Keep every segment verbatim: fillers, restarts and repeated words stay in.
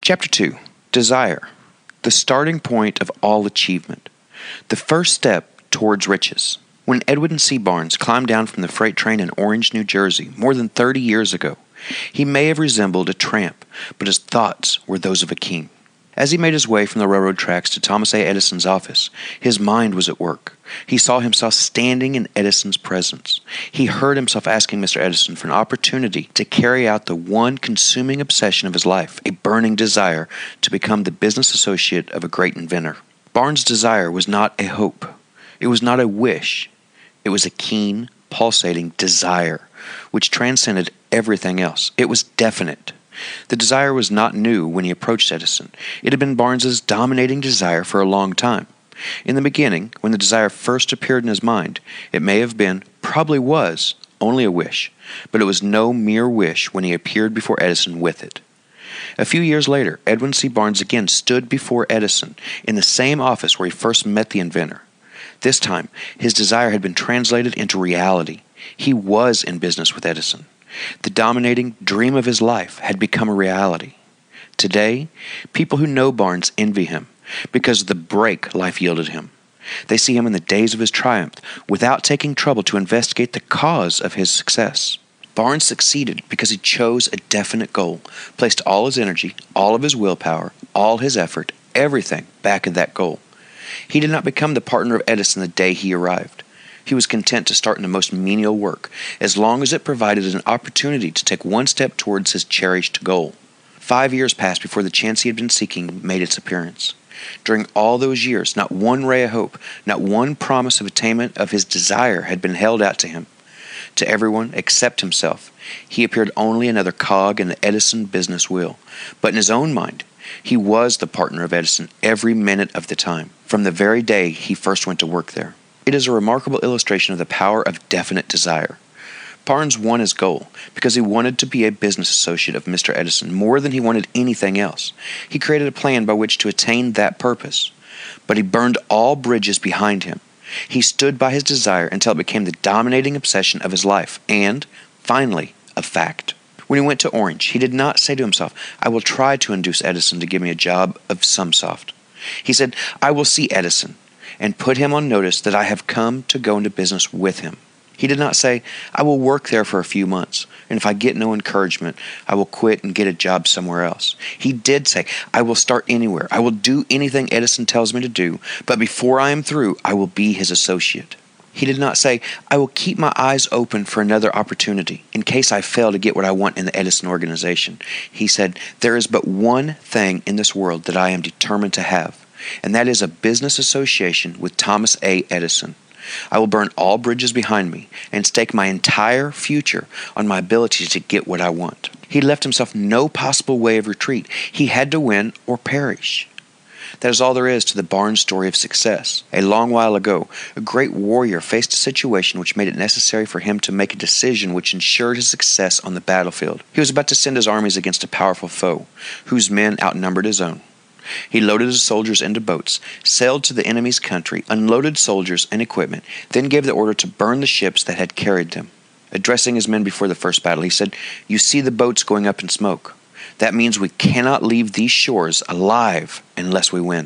Chapter two. Desire. The starting point of all achievement. The first step towards riches. When Edwin C. Barnes climbed down from the freight train in Orange, New Jersey, more than thirty years ago, he may have resembled a tramp, but his thoughts were those of a king. As he made his way from the railroad tracks to Thomas A. Edison's office, his mind was at work. He saw himself standing in Edison's presence. He heard himself asking Mister Edison for an opportunity to carry out the one consuming obsession of his life, a burning desire to become the business associate of a great inventor. Barnes' desire was not a hope. It was not a wish. It was a keen, pulsating desire, which transcended everything else. It was definite. The desire was not new when he approached Edison. It had been Barnes's dominating desire for a long time. In the beginning, when the desire first appeared in his mind, it may have been, probably was, only a wish, but it was no mere wish when he appeared before Edison with it. A few years later, Edwin C. Barnes again stood before Edison in the same office where he first met the inventor. This time, his desire had been translated into reality. He was in business with Edison. The dominating dream of his life had become a reality. Today, people who know Barnes envy him because of the break life yielded him. They see him in the days of his triumph without taking trouble to investigate the cause of his success. Barnes succeeded because he chose a definite goal, placed all his energy, all of his willpower, all his effort, everything back at that goal. He did not become the partner of Edison the day he arrived. He was content to start in the most menial work, as long as it provided an opportunity to take one step towards his cherished goal. Five years passed before the chance he had been seeking made its appearance. During all those years, not one ray of hope, not one promise of attainment of his desire had been held out to him. To everyone except himself, he appeared only another cog in the Edison business wheel. But in his own mind, he was the partner of Edison every minute of the time, from the very day he first went to work there. It is a remarkable illustration of the power of definite desire. Barnes won his goal because he wanted to be a business associate of Mister Edison more than he wanted anything else. He created a plan by which to attain that purpose, but he burned all bridges behind him. He stood by his desire until it became the dominating obsession of his life and, finally, a fact. When he went to Orange, he did not say to himself, "I will try to induce Edison to give me a job of SumSoft." He said, "I will see Edison and put him on notice that I have come to go into business with him." He did not say, "I will work there for a few months, and if I get no encouragement, I will quit and get a job somewhere else." He did say, "I will start anywhere. I will do anything Edison tells me to do, but before I am through, I will be his associate." He did not say, "I will keep my eyes open for another opportunity in case I fail to get what I want in the Edison organization." He said, "There is but one thing in this world that I am determined to have, and that is a business association with Thomas A. Edison. I will burn all bridges behind me and stake my entire future on my ability to get what I want." He left himself no possible way of retreat. He had to win or perish. That is all there is to the Barnes story of success. A long while ago, a great warrior faced a situation which made it necessary for him to make a decision which ensured his success on the battlefield. He was about to send his armies against a powerful foe, whose men outnumbered his own. He loaded his soldiers into boats, sailed to the enemy's country, unloaded soldiers and equipment, then gave the order to burn the ships that had carried them. Addressing his men before the first battle, he said, "You see the boats going up in smoke. That means we cannot leave these shores alive unless we win.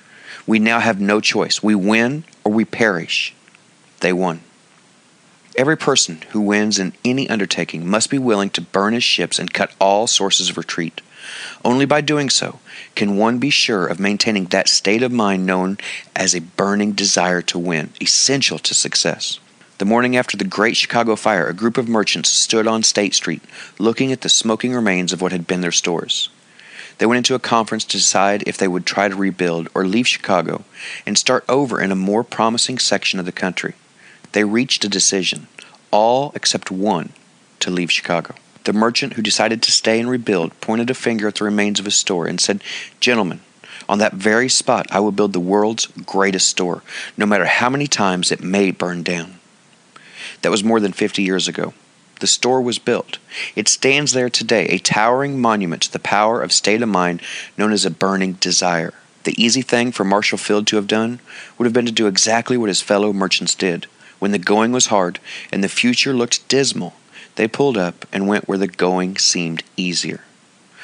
We now have no choice. We win or we perish." They won. Every person who wins in any undertaking must be willing to burn his ships and cut all sources of retreat. Only by doing so can one be sure of maintaining that state of mind known as a burning desire to win, essential to success. The morning after the Great Chicago Fire, a group of merchants stood on State Street, looking at the smoking remains of what had been their stores. They went into a conference to decide if they would try to rebuild or leave Chicago and start over in a more promising section of the country. They reached a decision, all except one, to leave Chicago. The merchant who decided to stay and rebuild pointed a finger at the remains of his store and said, "Gentlemen, on that very spot I will build the world's greatest store, no matter how many times it may burn down." That was more than fifty years ago. The store was built. It stands there today, a towering monument to the power of state of mind known as a burning desire. The easy thing for Marshall Field to have done would have been to do exactly what his fellow merchants did. When the going was hard and the future looked dismal, they pulled up and went where the going seemed easier.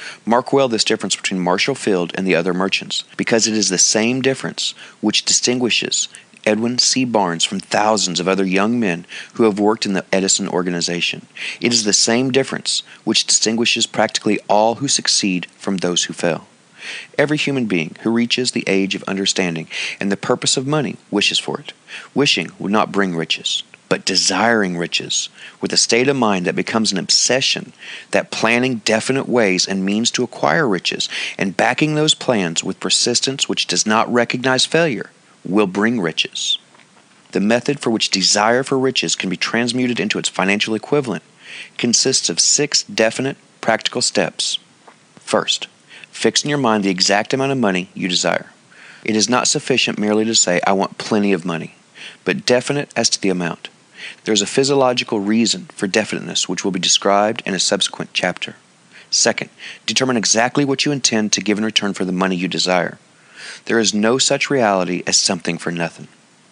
Mark well this difference between Marshall Field and the other merchants, because it is the same difference which distinguishes Edwin C. Barnes from thousands of other young men who have worked in the Edison organization. It is the same difference which distinguishes practically all who succeed from those who fail. Every human being who reaches the age of understanding and the purpose of money wishes for it. Wishing would not bring riches, but desiring riches, with a state of mind that becomes an obsession, that planning definite ways and means to acquire riches, and backing those plans with persistence which does not recognize failure, will bring riches. The method for which desire for riches can be transmuted into its financial equivalent consists of six definite, practical steps. First, fix in your mind the exact amount of money you desire. It is not sufficient merely to say, "I want plenty of money," but definite as to the amount. There is a physiological reason for definiteness which will be described in a subsequent chapter. Second, determine exactly what you intend to give in return for the money you desire. There is no such reality as something for nothing.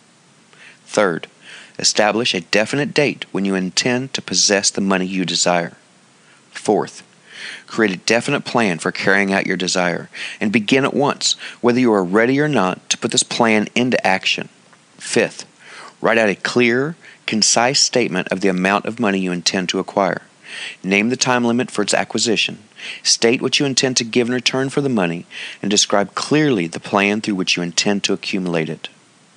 Third, establish a definite date when you intend to possess the money you desire. Fourth, create a definite plan for carrying out your desire, and begin at once, whether you are ready or not, to put this plan into action. Fifth, write out a clear, concise statement of the amount of money you intend to acquire. Name the time limit for its acquisition, state what you intend to give in return for the money, and describe clearly the plan through which you intend to accumulate it.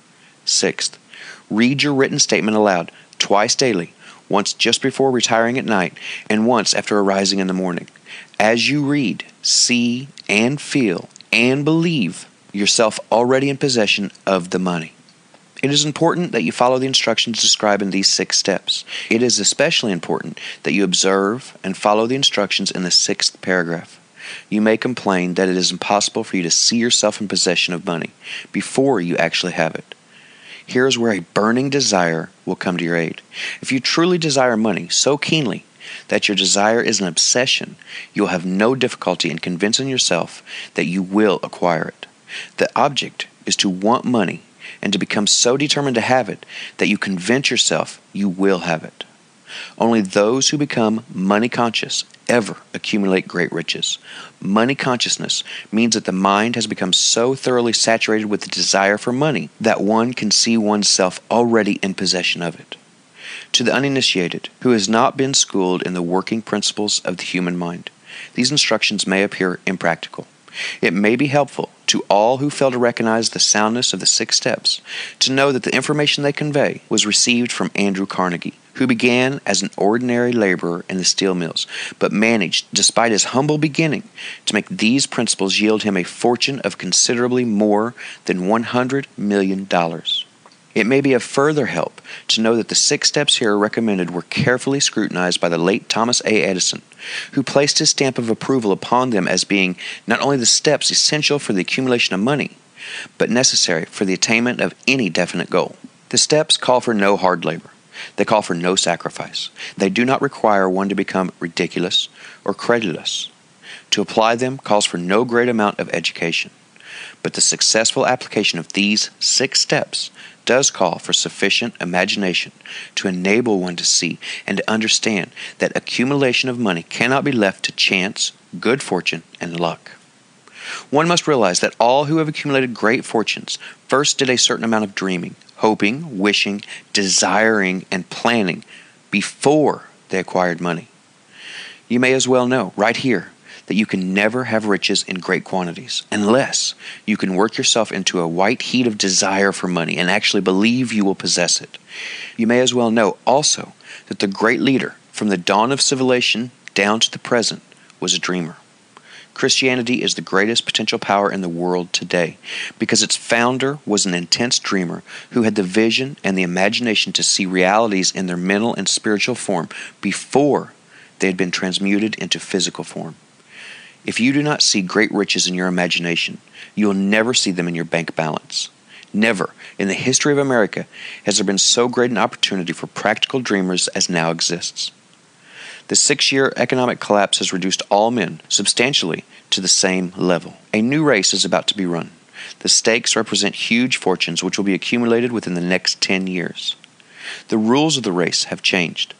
Sixth, read your written statement aloud twice daily, once just before retiring at night, and once after arising in the morning. As you read, see, and feel, and believe yourself already in possession of the money. It is important that you follow the instructions described in these six steps. It is especially important that you observe and follow the instructions in the sixth paragraph. You may complain that it is impossible for you to see yourself in possession of money before you actually have it. Here is where a burning desire will come to your aid. If you truly desire money so keenly that your desire is an obsession, you will have no difficulty in convincing yourself that you will acquire it. The object is to want money and to become so determined to have it that you convince yourself you will have it. Only those who become money conscious ever accumulate great riches. Money consciousness means that the mind has become so thoroughly saturated with the desire for money that one can see oneself already in possession of it. To the uninitiated, who has not been schooled in the working principles of the human mind, these instructions may appear impractical. It may be helpful to all who fail to recognize the soundness of the six steps to know that the information they convey was received from Andrew Carnegie, who began as an ordinary laborer in the steel mills, but managed, despite his humble beginning, to make these principles yield him a fortune of considerably more than one hundred million dollars. It may be of further help to know that the six steps here recommended were carefully scrutinized by the late Thomas A. Edison, who placed his stamp of approval upon them as being not only the steps essential for the accumulation of money, but necessary for the attainment of any definite goal. The steps call for no hard labor. They call for no sacrifice. They do not require one to become ridiculous or credulous. To apply them calls for no great amount of education. But the successful application of these six steps does call for sufficient imagination to enable one to see and to understand that accumulation of money cannot be left to chance, good fortune, and luck. One must realize that all who have accumulated great fortunes first did a certain amount of dreaming, hoping, wishing, desiring, and planning before they acquired money. You may as well know right here that you can never have riches in great quantities unless you can work yourself into a white heat of desire for money and actually believe you will possess it. You may as well know also that the great leader from the dawn of civilization down to the present was a dreamer. Christianity is the greatest potential power in the world today because its founder was an intense dreamer who had the vision and the imagination to see realities in their mental and spiritual form before they had been transmuted into physical form. If you do not see great riches in your imagination, you will never see them in your bank balance. Never in the history of America has there been so great an opportunity for practical dreamers as now exists. The six-year economic collapse has reduced all men substantially to the same level. A new race is about to be run. The stakes represent huge fortunes which will be accumulated within the next ten years. The rules of the race have changed.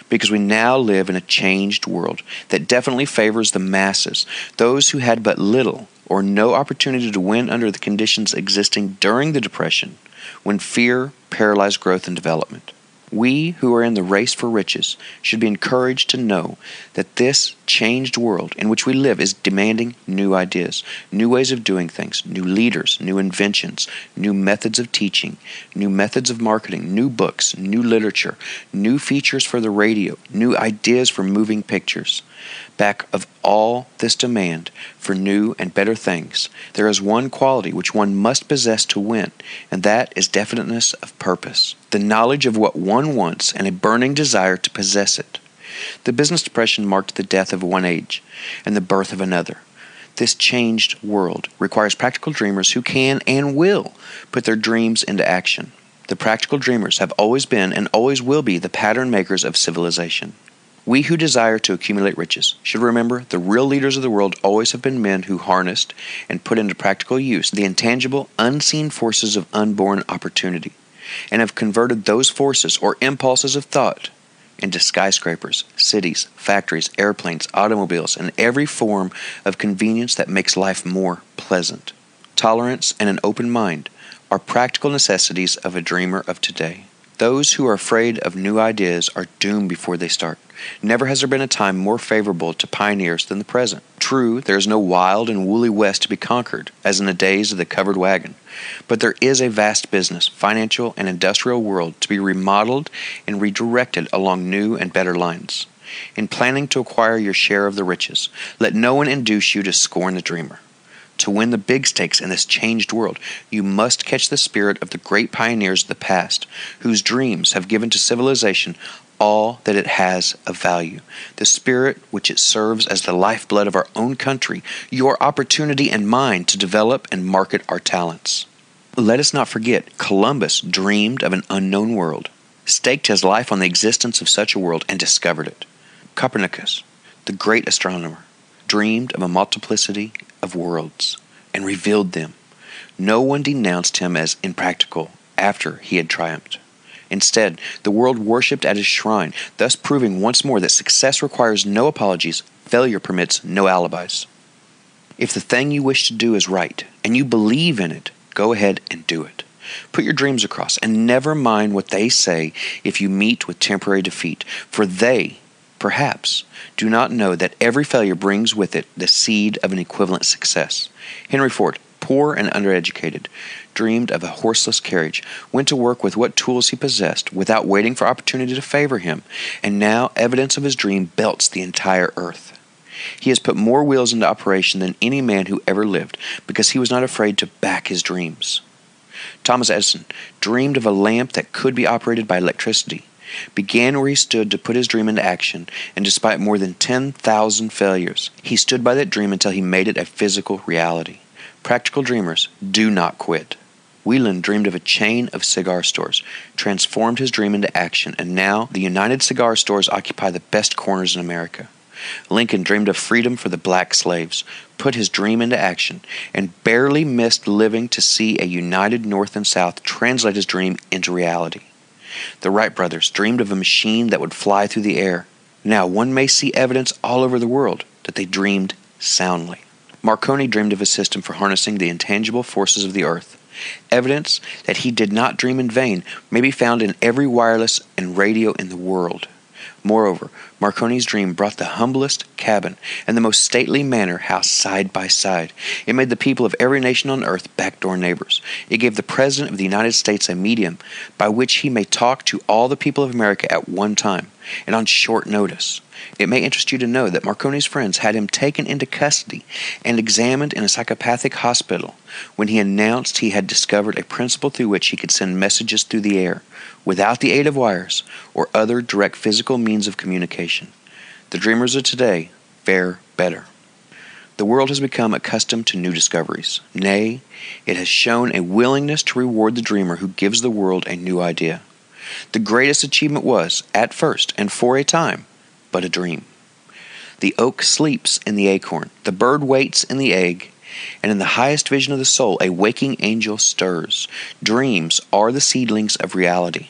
because we now live in a changed world that definitely favors the masses, those who had but little or no opportunity to win under the conditions existing during the Depression, when fear paralyzed growth and development. We who are in the race for riches should be encouraged to know that this changed world in which we live is demanding new ideas, new ways of doing things, new leaders, new inventions, new methods of teaching, new methods of marketing, new books, new literature, new features for the radio, new ideas for moving pictures. Back of all this demand for new and better things, there is one quality which one must possess to win, and that is definiteness of purpose, the knowledge of what one wants and a burning desire to possess it. The business depression marked the death of one age and the birth of another. This changed world requires practical dreamers who can and will put their dreams into action. The practical dreamers have always been and always will be the pattern makers of civilization. We who desire to accumulate riches should remember the real leaders of the world always have been men who harnessed and put into practical use the intangible, unseen forces of unborn opportunity, and have converted those forces or impulses of thought into skyscrapers, cities, factories, airplanes, automobiles, and every form of convenience that makes life more pleasant. Tolerance and an open mind are practical necessities of a dreamer of today. Those who are afraid of new ideas are doomed before they start. Never has there been a time more favorable to pioneers than the present. True, there is no wild and woolly West to be conquered, as in the days of the covered wagon, but there is a vast business, financial, and industrial world to be remodeled and redirected along new and better lines. In planning to acquire your share of the riches, let no one induce you to scorn the dreamer. To win the big stakes in this changed world, you must catch the spirit of the great pioneers of the past, whose dreams have given to civilization all that it has of value, the spirit which it serves as the lifeblood of our own country, your opportunity and mine to develop and market our talents. Let us not forget, Columbus dreamed of an unknown world, staked his life on the existence of such a world, and discovered it. Copernicus, the great astronomer, dreamed of a multiplicity of worlds and revealed them. No one denounced him as impractical after he had triumphed. Instead, the world worshipped at his shrine, thus proving once more that success requires no apologies, failure permits no alibis. If the thing you wish to do is right, and you believe in it, go ahead and do it. Put your dreams across, and never mind what they say if you meet with temporary defeat, for they, perhaps, do not know that every failure brings with it the seed of an equivalent success. Henry Ford, poor and undereducated, dreamed of a horseless carriage, went to work with what tools he possessed without waiting for opportunity to favor him, and now evidence of his dream belts the entire earth. He has put more wheels into operation than any man who ever lived, because he was not afraid to back his dreams. Thomas Edison dreamed of a lamp that could be operated by electricity, began where he stood to put his dream into action, and despite more than ten thousand failures, he stood by that dream until he made it a physical reality. Practical dreamers do not quit. Wieland dreamed of a chain of cigar stores, transformed his dream into action, and now the United Cigar Stores occupy the best corners in America. Lincoln dreamed of freedom for the black slaves, put his dream into action, and barely missed living to see a united North and South translate his dream into reality. The Wright brothers dreamed of a machine that would fly through the air. Now one may see evidence all over the world that they dreamed soundly. Marconi dreamed of a system for harnessing the intangible forces of the earth. Evidence that he did not dream in vain may be found in every wireless and radio in the world. Moreover, Marconi's dream brought the humblest cabin and the most stately manor house side by side. It made the people of every nation on earth backdoor neighbors. It gave the President of the United States a medium by which he may talk to all the people of America at one time and on short notice. It may interest you to know that Marconi's friends had him taken into custody and examined in a psychopathic hospital when he announced he had discovered a principle through which he could send messages through the air without the aid of wires or other direct physical means of communication. The dreamers of today fare better. The world has become accustomed to new discoveries. Nay, it has shown a willingness to reward the dreamer who gives the world a new idea. The greatest achievement was, at first and for a time, but a dream. The oak sleeps in the acorn, the bird waits in the egg, and in the highest vision of the soul a waking angel stirs. Dreams are the seedlings of reality.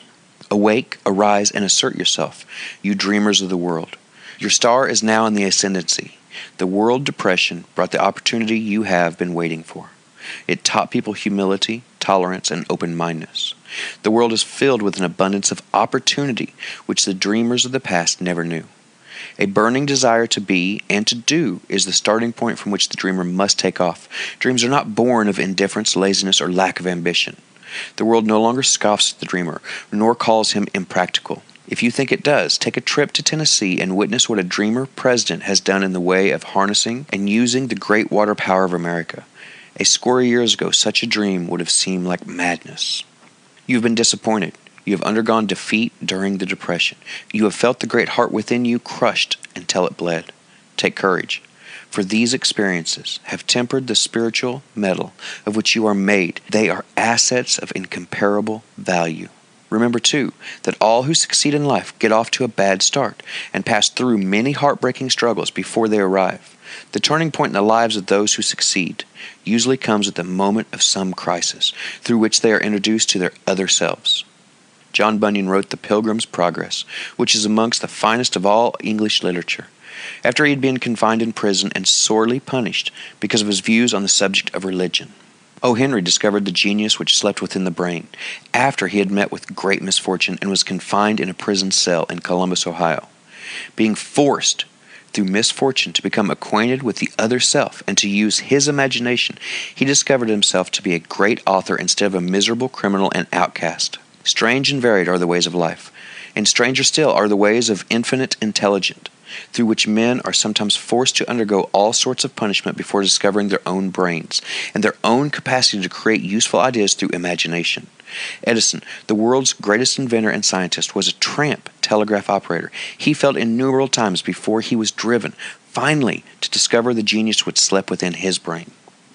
Awake, arise, and assert yourself, you dreamers of the world. Your star is now in the ascendancy. The world depression brought the opportunity you have been waiting for. It taught people humility, tolerance, and open-mindedness. The world is filled with an abundance of opportunity which the dreamers of the past never knew. A burning desire to be and to do is the starting point from which the dreamer must take off. Dreams are not born of indifference, laziness, or lack of ambition. The world no longer scoffs at the dreamer, nor calls him impractical. If you think it does, take a trip to Tennessee and witness what a dreamer president has done in the way of harnessing and using the great water power of America. A score of years ago, such a dream would have seemed like madness. You have been disappointed. You have undergone defeat during the Depression. You have felt the great heart within you crushed until it bled. Take courage, for these experiences have tempered the spiritual metal of which you are made. They are assets of incomparable value. Remember, too, that all who succeed in life get off to a bad start and pass through many heartbreaking struggles before they arrive. The turning point in the lives of those who succeed usually comes at the moment of some crisis, through which they are introduced to their other selves. John Bunyan wrote The Pilgrim's Progress, which is amongst the finest of all English literature, after he had been confined in prison and sorely punished because of his views on the subject of religion. O. Henry discovered the genius which slept within the brain, after he had met with great misfortune and was confined in a prison cell in Columbus, Ohio. Being forced through misfortune to become acquainted with the other self and to use his imagination, he discovered himself to be a great author instead of a miserable criminal and outcast. Strange and varied are the ways of life, and stranger still are the ways of infinite intelligence, through which men are sometimes forced to undergo all sorts of punishment before discovering their own brains, and their own capacity to create useful ideas through imagination. Edison, the world's greatest inventor and scientist, was a tramp telegraph operator. He failed innumerable times before he was driven, finally, to discover the genius which slept within his brain.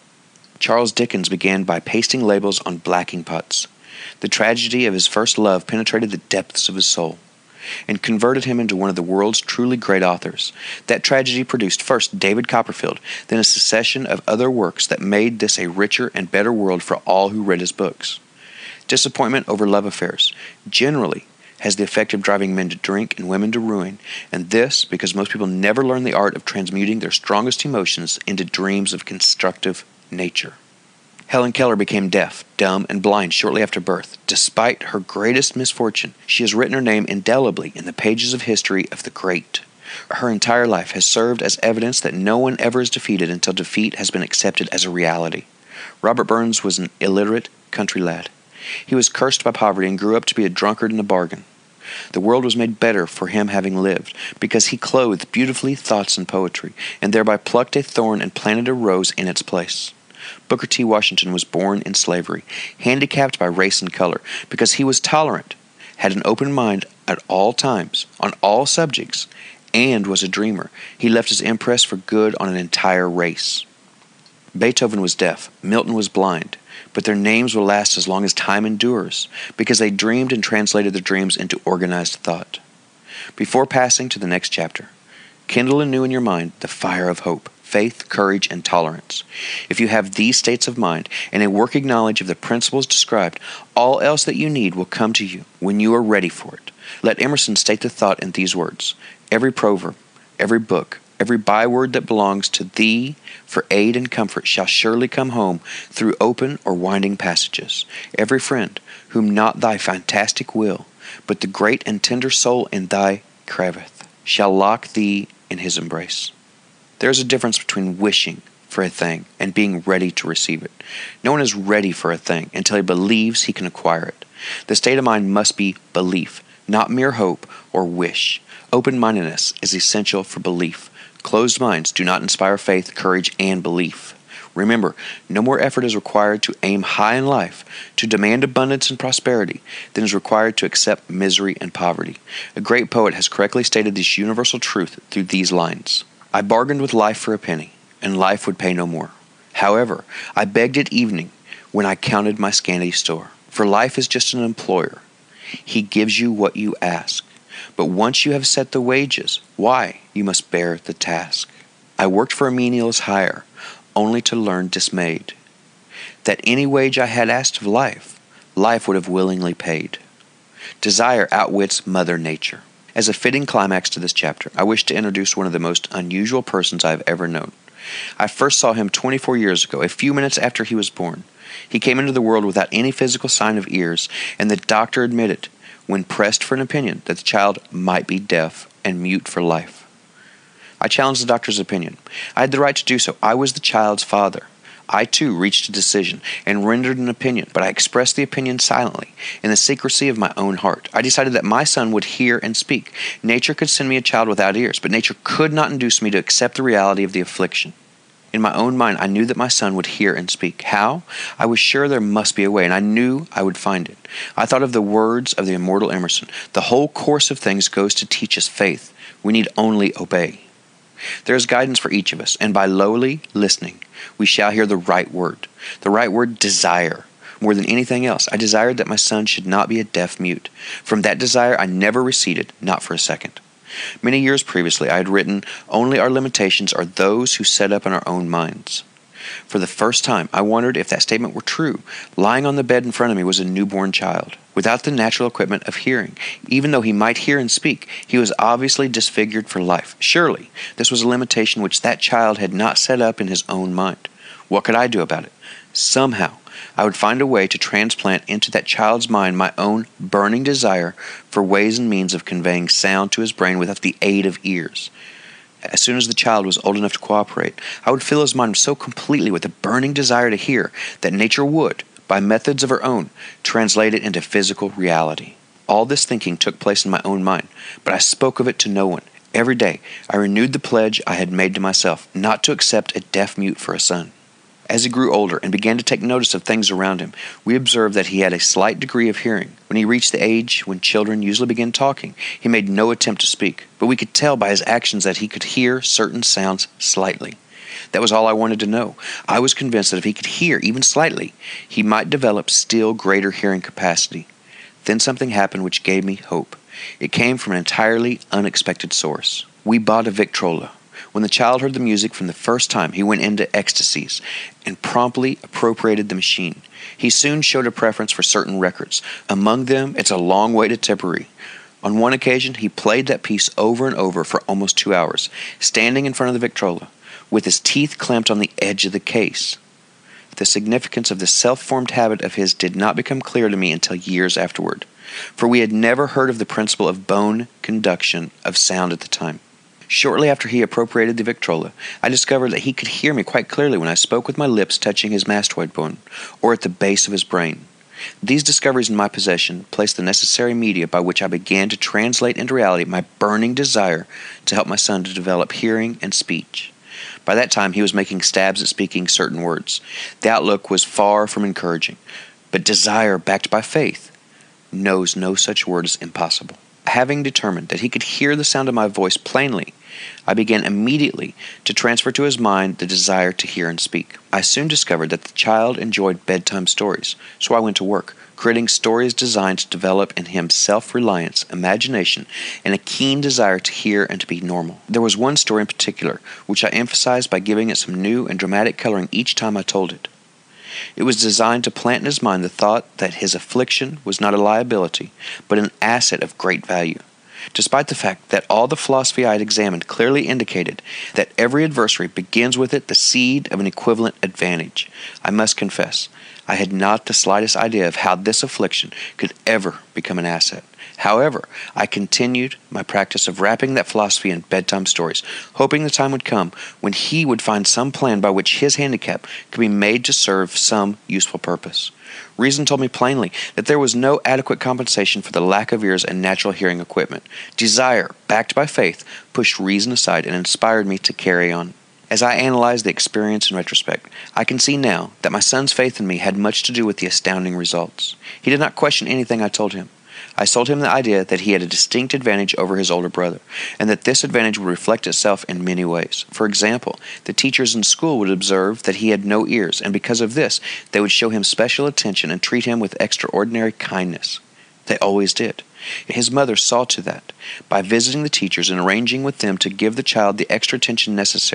Charles Dickens began by pasting labels on blacking pots. The tragedy of his first love penetrated the depths of his soul and converted him into one of the world's truly great authors. That tragedy produced first David Copperfield, then a succession of other works that made this a richer and better world for all who read his books. Disappointment over love affairs generally has the effect of driving men to drink and women to ruin, and this because most people never learn the art of transmuting their strongest emotions into dreams of constructive nature. Helen Keller became deaf, dumb, and blind shortly after birth. Despite her greatest misfortune, she has written her name indelibly in the pages of history of the great. Her entire life has served as evidence that no one ever is defeated until defeat has been accepted as a reality. Robert Burns was an illiterate country lad. He was cursed by poverty and grew up to be a drunkard in the bargain. The world was made better for him having lived, because he clothed beautifully thoughts and poetry, and thereby plucked a thorn and planted a rose in its place. Booker T. Washington was born in slavery, handicapped by race and color, because he was tolerant, had an open mind at all times, on all subjects, and was a dreamer. He left his impress for good on an entire race. Beethoven was deaf, Milton was blind, but their names will last as long as time endures, because they dreamed and translated their dreams into organized thought. Before passing to the next chapter, kindle anew in your mind the fire of hope, faith, courage, and tolerance. If you have these states of mind and a working knowledge of the principles described, all else that you need will come to you when you are ready for it. Let Emerson state the thought in these words: every proverb, every book, every byword that belongs to thee for aid and comfort shall surely come home through open or winding passages. Every friend, whom not thy fantastic will, but the great and tender soul in thy craveth, shall lock thee in his embrace. There is a difference between wishing for a thing and being ready to receive it. No one is ready for a thing until he believes he can acquire it. The state of mind must be belief, not mere hope or wish. Open-mindedness is essential for belief. Closed minds do not inspire faith, courage, and belief. Remember, no more effort is required to aim high in life, to demand abundance and prosperity, than is required to accept misery and poverty. A great poet has correctly stated this universal truth through these lines: I bargained with life for a penny, and life would pay no more. However, I begged at evening when I counted my scanty store. For life is just an employer. He gives you what you ask. But once you have set the wages, why, you must bear the task. I worked for a menial's hire, only to learn dismayed that any wage I had asked of life, life would have willingly paid. Desire outwits Mother Nature. As a fitting climax to this chapter, I wish to introduce one of the most unusual persons I have ever known. I first saw him twenty-four years ago, a few minutes after he was born. He came into the world without any physical sign of ears, and the doctor admitted, when pressed for an opinion, that the child might be deaf and mute for life. I challenged the doctor's opinion. I had the right to do so. I was the child's father. I, too, reached a decision and rendered an opinion, but I expressed the opinion silently, in the secrecy of my own heart. I decided that my son would hear and speak. Nature could send me a child without ears, but nature could not induce me to accept the reality of the affliction. In my own mind, I knew that my son would hear and speak. How? I was sure there must be a way, and I knew I would find it. I thought of the words of the immortal Emerson. The whole course of things goes to teach us faith. We need only obey. There is guidance for each of us, and by lowly listening, we shall hear the right word. The right word, desire. More than anything else, I desired that my son should not be a deaf mute. From that desire, I never receded, not for a second. Many years previously, I had written, "Only our limitations are those who set up in our own minds." For the first time, I wondered if that statement were true. Lying on the bed in front of me was a newborn child, without the natural equipment of hearing. Even though he might hear and speak, he was obviously disfigured for life. Surely, this was a limitation which that child had not set up in his own mind. What could I do about it? Somehow, I would find a way to transplant into that child's mind my own burning desire for ways and means of conveying sound to his brain without the aid of ears. As soon as the child was old enough to cooperate, I would fill his mind so completely with a burning desire to hear that nature would, by methods of her own, translate it into physical reality. All this thinking took place in my own mind, but I spoke of it to no one. Every day, I renewed the pledge I had made to myself, not to accept a deaf mute for a son. As he grew older and began to take notice of things around him, we observed that he had a slight degree of hearing. When he reached the age when children usually begin talking, he made no attempt to speak, but we could tell by his actions that he could hear certain sounds slightly. That was all I wanted to know. I was convinced that if he could hear even slightly, he might develop still greater hearing capacity. Then something happened which gave me hope. It came from an entirely unexpected source. We bought a Victrola. When the child heard the music from the first time, he went into ecstasies and promptly appropriated the machine. He soon showed a preference for certain records. Among them, It's a Long Way to Tipperary. On one occasion, he played that piece over and over for almost two hours, standing in front of the Victrola, with his teeth clamped on the edge of the case. The significance of this self-formed habit of his did not become clear to me until years afterward, for we had never heard of the principle of bone conduction of sound at the time. Shortly after he appropriated the Victrola, I discovered that he could hear me quite clearly when I spoke with my lips touching his mastoid bone, or at the base of his brain. These discoveries in my possession placed the necessary media by which I began to translate into reality my burning desire to help my son to develop hearing and speech. By that time, he was making stabs at speaking certain words. The outlook was far from encouraging, but desire backed by faith knows no such word as impossible. Having determined that he could hear the sound of my voice plainly, I began immediately to transfer to his mind the desire to hear and speak. I soon discovered that the child enjoyed bedtime stories, so I went to work, creating stories designed to develop in him self-reliance, imagination, and a keen desire to hear and to be normal. There was one story in particular, which I emphasized by giving it some new and dramatic coloring each time I told it. It was designed to plant in his mind the thought that his affliction was not a liability, but an asset of great value. Despite the fact that all the philosophy I had examined clearly indicated that every adversary begins with it the seed of an equivalent advantage, I must confess, I had not the slightest idea of how this affliction could ever become an asset. However, I continued my practice of wrapping that philosophy in bedtime stories, hoping the time would come when he would find some plan by which his handicap could be made to serve some useful purpose. Reason told me plainly that there was no adequate compensation for the lack of ears and natural hearing equipment. Desire, backed by faith, pushed reason aside and inspired me to carry on. As I analyzed the experience in retrospect, I can see now that my son's faith in me had much to do with the astounding results. He did not question anything I told him. I sold him the idea that he had a distinct advantage over his older brother, and that this advantage would reflect itself in many ways. For example, the teachers in school would observe that he had no ears, and because of this, they would show him special attention and treat him with extraordinary kindness. They always did. His mother saw to that, by visiting the teachers and arranging with them to give the child the extra attention necessary.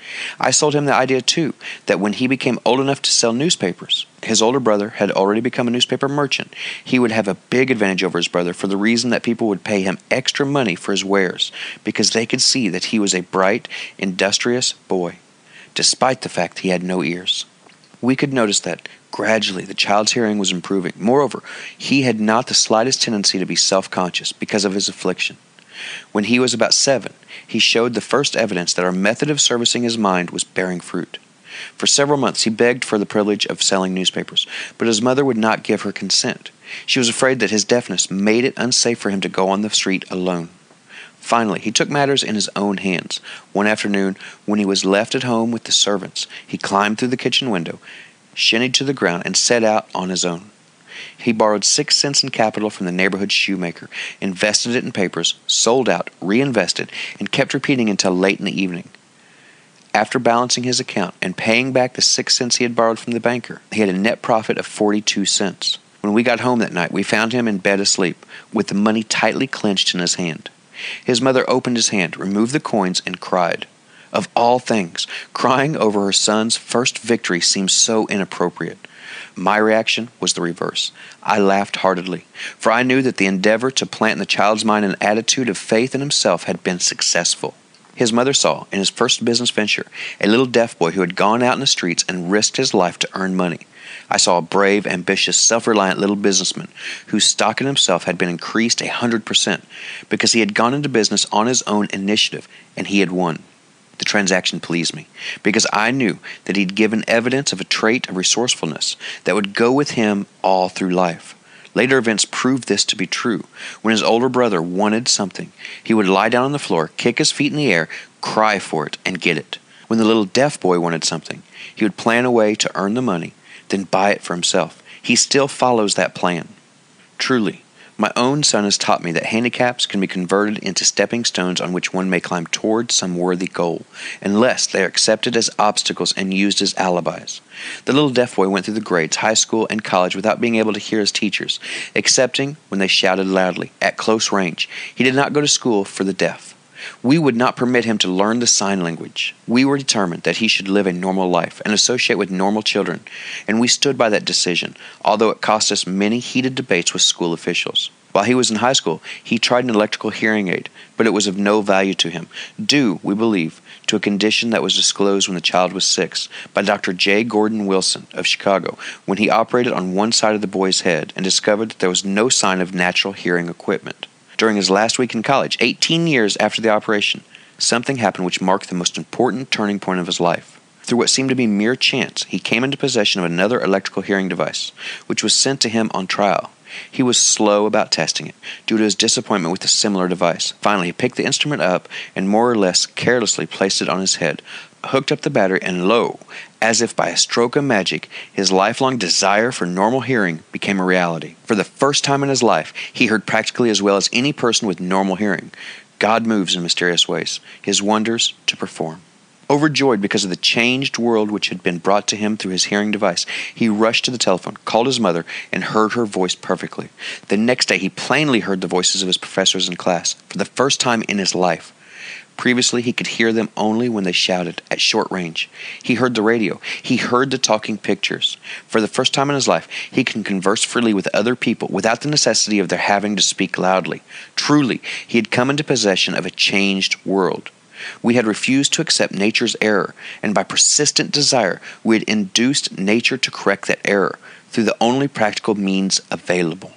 I sold him the idea, too, that when he became old enough to sell newspapers, his older brother had already become a newspaper merchant, he would have a big advantage over his brother for the reason that people would pay him extra money for his wares, because they could see that he was a bright, industrious boy, despite the fact he had no ears. We could notice that, gradually, the child's hearing was improving. Moreover, he had not the slightest tendency to be self-conscious because of his affliction. When he was about seven, he showed the first evidence that our method of servicing his mind was bearing fruit. For several months he begged for the privilege of selling newspapers, but his mother would not give her consent. She was afraid that his deafness made it unsafe for him to go on the street alone. Finally, he took matters in his own hands. One afternoon, when he was left at home with the servants, he climbed through the kitchen window, shinnied to the ground, and set out on his own. He borrowed six cents in capital from the neighborhood shoemaker, invested it in papers, sold out, reinvested, and kept repeating until late in the evening. After balancing his account and paying back the six cents he had borrowed from the banker, he had a net profit of forty-two cents. When we got home that night, we found him in bed asleep, with the money tightly clenched in his hand. His mother opened his hand, removed the coins, and cried. Of all things, crying over her son's first victory seemed so inappropriate. My reaction was the reverse. I laughed heartily, for I knew that the endeavor to plant in the child's mind an attitude of faith in himself had been successful. His mother saw, in his first business venture, a little deaf boy who had gone out in the streets and risked his life to earn money. I saw a brave, ambitious, self-reliant little businessman whose stock in himself had been increased a hundred percent because he had gone into business on his own initiative, and he had won. The transaction pleased me, because I knew that he'd given evidence of a trait of resourcefulness that would go with him all through life. Later events proved this to be true. When his older brother wanted something, he would lie down on the floor, kick his feet in the air, cry for it, and get it. When the little deaf boy wanted something, he would plan a way to earn the money, then buy it for himself. He still follows that plan. Truly, my own son has taught me that handicaps can be converted into stepping stones on which one may climb toward some worthy goal, unless they are accepted as obstacles and used as alibis. The little deaf boy went through the grades, high school, and college without being able to hear his teachers, excepting when they shouted loudly, at close range. He did not go to school for the deaf. We would not permit him to learn the sign language. We were determined that he should live a normal life and associate with normal children, and we stood by that decision, although it cost us many heated debates with school officials. While he was in high school, he tried an electrical hearing aid, but it was of no value to him, due, we believe, to a condition that was disclosed when the child was six by Doctor J. Gordon Wilson of Chicago when he operated on one side of the boy's head and discovered that there was no sign of natural hearing equipment. During his last week in college, eighteen years after the operation, something happened which marked the most important turning point of his life. Through what seemed to be mere chance, he came into possession of another electrical hearing device, which was sent to him on trial. He was slow about testing it, due to his disappointment with a similar device. Finally, he picked the instrument up and more or less carelessly placed it on his head, hooked up the battery, and lo, as if by a stroke of magic, his lifelong desire for normal hearing became a reality. For the first time in his life, he heard practically as well as any person with normal hearing. God moves in mysterious ways, his wonders to perform. Overjoyed because of the changed world which had been brought to him through his hearing device, he rushed to the telephone, called his mother, and heard her voice perfectly. The next day, he plainly heard the voices of his professors in class, for the first time in his life. Previously, he could hear them only when they shouted, at short range. He heard the radio. He heard the talking pictures. For the first time in his life, he can converse freely with other people without the necessity of their having to speak loudly. Truly, he had come into possession of a changed world. We had refused to accept nature's error, and by persistent desire, we had induced nature to correct that error through the only practical means available.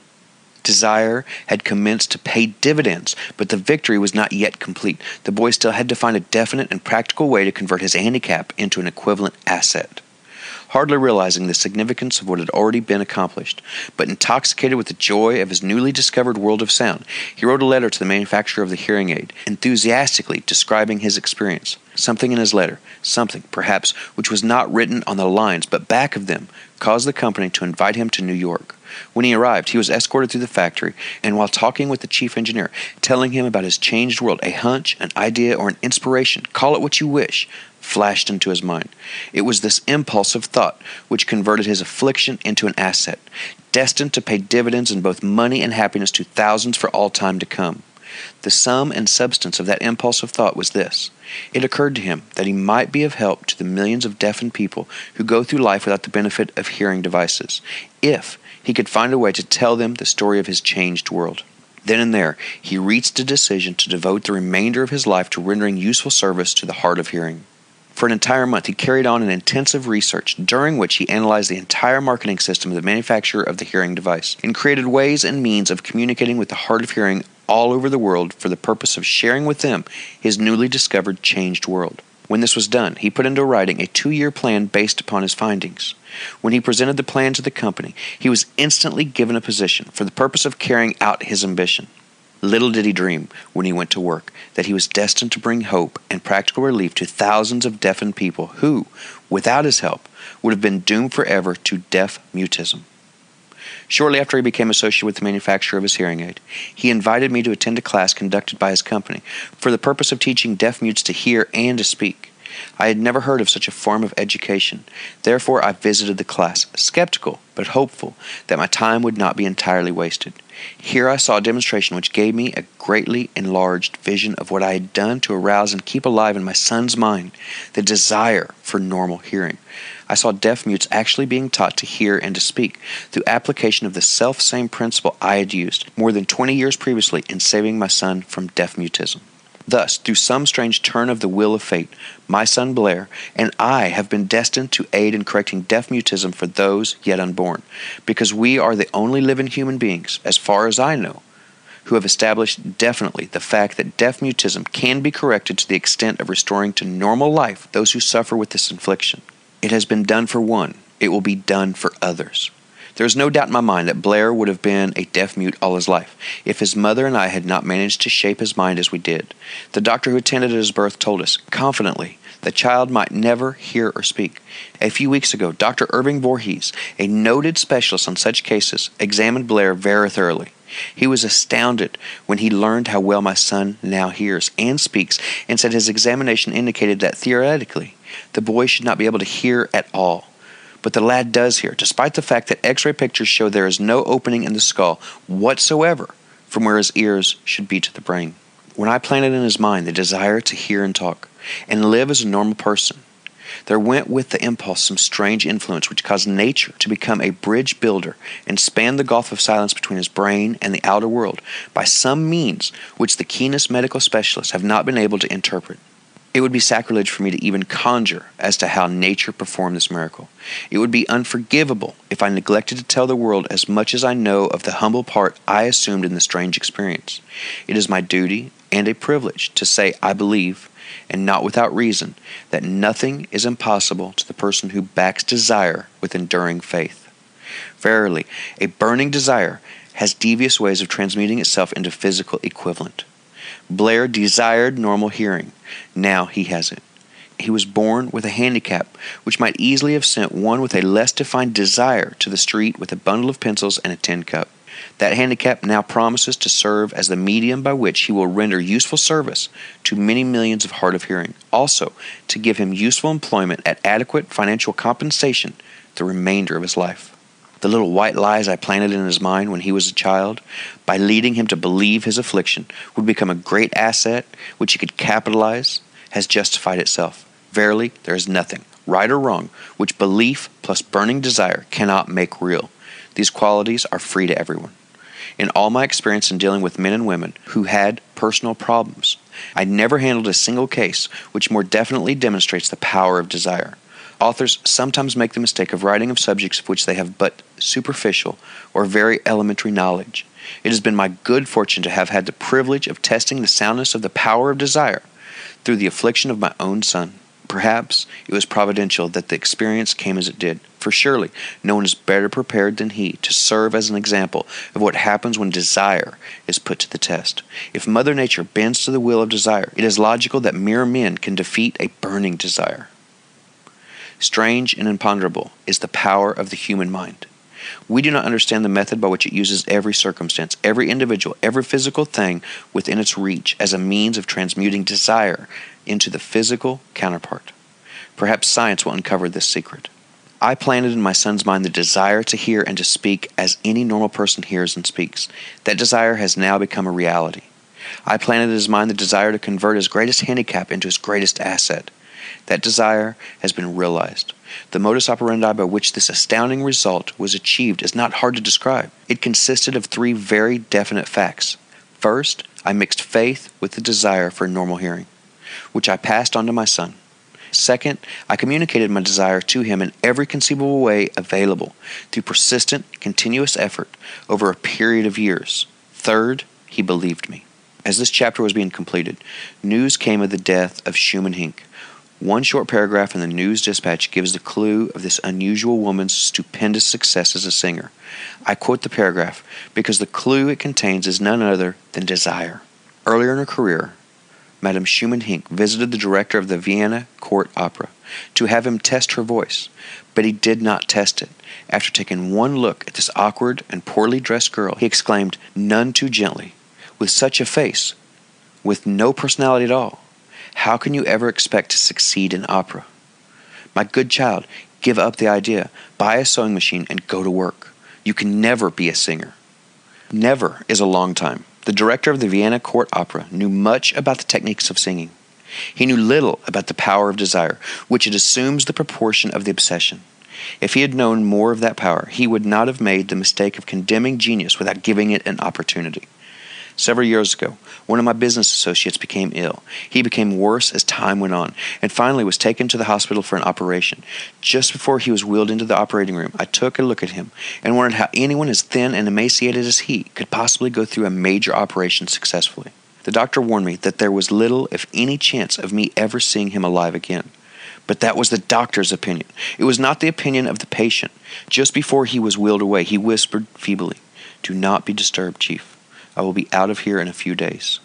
Desire had commenced to pay dividends, but the victory was not yet complete. The boy still had to find a definite and practical way to convert his handicap into an equivalent asset. Hardly realizing the significance of what had already been accomplished, but intoxicated with the joy of his newly discovered world of sound, he wrote a letter to the manufacturer of the hearing aid, enthusiastically describing his experience. Something in his letter, something, perhaps, which was not written on the lines but back of them, caused the company to invite him to New York. When he arrived, he was escorted through the factory, and while talking with the chief engineer, telling him about his changed world, a hunch, an idea, or an inspiration, call it what you wish, flashed into his mind. It was this impulse of thought which converted his affliction into an asset, destined to pay dividends in both money and happiness to thousands for all time to come. The sum and substance of that impulse of thought was this. It occurred to him that he might be of help to the millions of deafened people who go through life without the benefit of hearing devices, if he could find a way to tell them the story of his changed world. Then and there, he reached a decision to devote the remainder of his life to rendering useful service to the hard of hearing. For an entire month, he carried on an intensive research, during which he analyzed the entire marketing system of the manufacturer of the hearing device, and created ways and means of communicating with the hard of hearing all over the world for the purpose of sharing with them his newly discovered changed world. When this was done, he put into writing a two-year plan based upon his findings. When he presented the plan to the company, he was instantly given a position for the purpose of carrying out his ambition. Little did he dream, when he went to work, that he was destined to bring hope and practical relief to thousands of deafened people who, without his help, would have been doomed forever to deaf mutism. Shortly after he became associated with the manufacturer of his hearing aid, he invited me to attend a class conducted by his company for the purpose of teaching deaf mutes to hear and to speak. I had never heard of such a form of education. Therefore, I visited the class, skeptical but hopeful that my time would not be entirely wasted. Here I saw a demonstration which gave me a greatly enlarged vision of what I had done to arouse and keep alive in my son's mind the desire for normal hearing. I saw deaf mutes actually being taught to hear and to speak through application of the self-same principle I had used more than twenty years previously in saving my son from deaf mutism. Thus, through some strange turn of the will of fate, my son Blair and I have been destined to aid in correcting deaf mutism for those yet unborn, because we are the only living human beings, as far as I know, who have established definitely the fact that deaf mutism can be corrected to the extent of restoring to normal life those who suffer with this affliction. It has been done for one. It will be done for others. There is no doubt in my mind that Blair would have been a deaf mute all his life, if his mother and I had not managed to shape his mind as we did. The doctor who attended at his birth told us, confidently, the child might never hear or speak. A few weeks ago, Doctor Irving Voorhees, a noted specialist on such cases, examined Blair very thoroughly. He was astounded when he learned how well my son now hears and speaks, and said his examination indicated that theoretically, the boy should not be able to hear at all. But the lad does hear, despite the fact that X-ray pictures show there is no opening in the skull whatsoever from where his ears should be to the brain. When I planted in his mind the desire to hear and talk, and live as a normal person, there went with the impulse some strange influence which caused nature to become a bridge builder and span the gulf of silence between his brain and the outer world by some means which the keenest medical specialists have not been able to interpret. It would be sacrilege for me to even conjure as to how nature performed this miracle. It would be unforgivable if I neglected to tell the world as much as I know of the humble part I assumed in the strange experience. It is my duty and a privilege to say I believe, and not without reason, that nothing is impossible to the person who backs desire with enduring faith. Verily, a burning desire has devious ways of transmuting itself into physical equivalent. Blair desired normal hearing. Now he has it. He was born with a handicap which might easily have sent one with a less defined desire to the street with a bundle of pencils and a tin cup. That handicap now promises to serve as the medium by which he will render useful service to many millions of hard of hearing, also to give him useful employment at adequate financial compensation the remainder of his life. The little white lies I planted in his mind when he was a child, by leading him to believe his affliction would become a great asset which he could capitalize, has justified itself. Verily, there is nothing, right or wrong, which belief plus burning desire cannot make real. These qualities are free to everyone. In all my experience in dealing with men and women who had personal problems, I never handled a single case which more definitely demonstrates the power of desire. Authors sometimes make the mistake of writing of subjects of which they have but superficial or very elementary knowledge. It has been my good fortune to have had the privilege of testing the soundness of the power of desire through the affliction of my own son. Perhaps it was providential that the experience came as it did, for surely no one is better prepared than he to serve as an example of what happens when desire is put to the test. If Mother Nature bends to the will of desire, it is logical that mere men can defeat a burning desire. Strange and imponderable is the power of the human mind. We do not understand the method by which it uses every circumstance, every individual, every physical thing within its reach as a means of transmuting desire into the physical counterpart. Perhaps science will uncover this secret. I planted in my son's mind the desire to hear and to speak as any normal person hears and speaks. That desire has now become a reality. I planted in his mind the desire to convert his greatest handicap into his greatest asset. That desire has been realized. The modus operandi by which this astounding result was achieved is not hard to describe. It consisted of three very definite facts. First, I mixed faith with the desire for normal hearing, which I passed on to my son. Second, I communicated my desire to him in every conceivable way available, through persistent, continuous effort over a period of years. Third, he believed me. As this chapter was being completed, news came of the death of Schumann Heink. One short paragraph in the News Dispatch gives the clue of this unusual woman's stupendous success as a singer. I quote the paragraph because the clue it contains is none other than desire. Earlier in her career, Madame Schumann Heink visited the director of the Vienna Court Opera to have him test her voice, but he did not test it. After taking one look at this awkward and poorly dressed girl, he exclaimed, none too gently, with such a face, with no personality at all, how can you ever expect to succeed in opera? My good child, give up the idea, buy a sewing machine, and go to work. You can never be a singer. Never is a long time. The director of the Vienna Court Opera knew much about the techniques of singing. He knew little about the power of desire, which it assumes the proportion of the obsession. If he had known more of that power, he would not have made the mistake of condemning genius without giving it an opportunity. Several years ago, one of my business associates became ill. He became worse as time went on, and finally was taken to the hospital for an operation. Just before he was wheeled into the operating room, I took a look at him and wondered how anyone as thin and emaciated as he could possibly go through a major operation successfully. The doctor warned me that there was little, if any, chance of me ever seeing him alive again. But that was the doctor's opinion. It was not the opinion of the patient. Just before he was wheeled away, he whispered feebly, "Do not be disturbed, Chief. I will be out of here in a few days."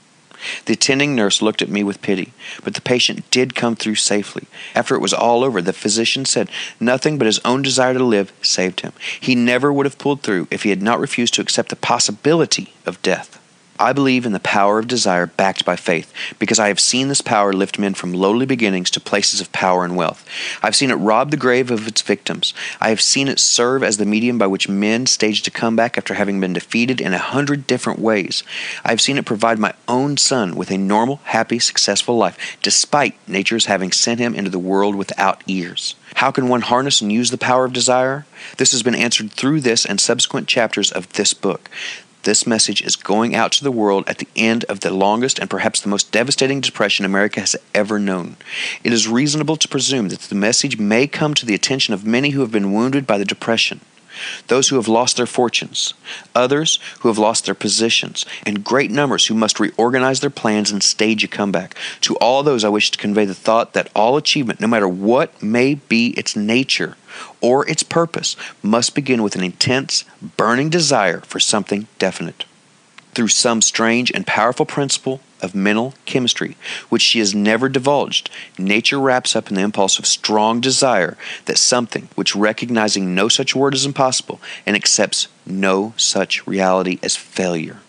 The attending nurse looked at me with pity, but the patient did come through safely. After it was all over, the physician said nothing but his own desire to live saved him. He never would have pulled through if he had not refused to accept the possibility of death. I believe in the power of desire backed by faith, because I have seen this power lift men from lowly beginnings to places of power and wealth. I've seen it rob the grave of its victims. I have seen it serve as the medium by which men staged a comeback after having been defeated in a hundred different ways. I have seen it provide my own son with a normal, happy, successful life, despite nature's having sent him into the world without ears. How can one harness and use the power of desire? This has been answered through this and subsequent chapters of this book. This message is going out to the world at the end of the longest and perhaps the most devastating depression America has ever known. It is reasonable to presume that the message may come to the attention of many who have been wounded by the depression, those who have lost their fortunes, others who have lost their positions, and great numbers who must reorganize their plans and stage a comeback. To all those, I wish to convey the thought that all achievement, no matter what may be its nature or its purpose, must begin with an intense, burning desire for something definite. Through some strange and powerful principle of mental chemistry, which she has never divulged, nature wraps up in the impulse of strong desire that something which, recognizing no such word as impossible and accepts no such reality as failure,